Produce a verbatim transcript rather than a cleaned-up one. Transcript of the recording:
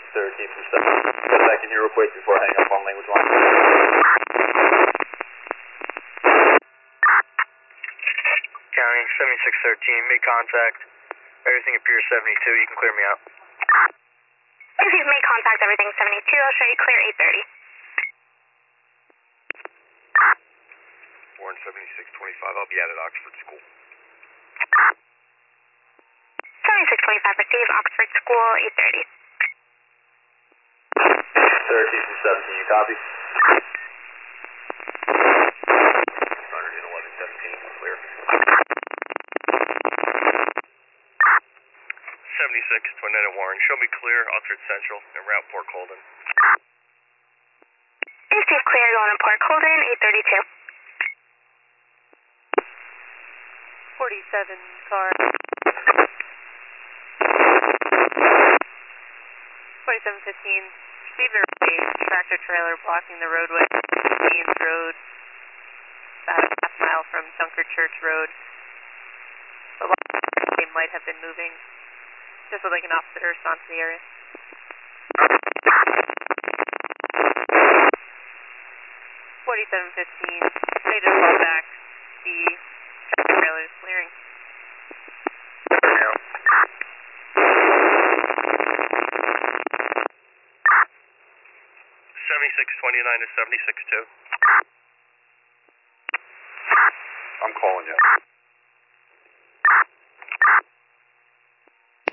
thirteen from seven. Get back in here real quick before I hang up on language line. County, seventy-six thirteen, made contact. Everything appears seventy-two, you can clear me out. If you've made contact, everything seventy-two, I'll show you clear eight thirty. Warren seventy-six twenty-five, I'll be out at Oxford School. seventy-six twenty-five, receive Oxford School, eight thirty. thirteen from seventeen, you copy? Runner in eleven seventeen, clear. seventy-six twenty-nine Warren, show me clear, Oxford Central, and route Port Colden. Receive clear, going to Port Colden, eight thirty-two. forty-seven car. twenty-seven fifteen, received a tractor trailer blocking the roadway, Dean's Road, about a half mile from Dunker Church Road. The they might have been moving, just so they can officer response to the area. forty-seven fifteen, they just called back. The tractor trailer is clearing. seventy-six twenty-nine to seventy-six two. I'm calling you.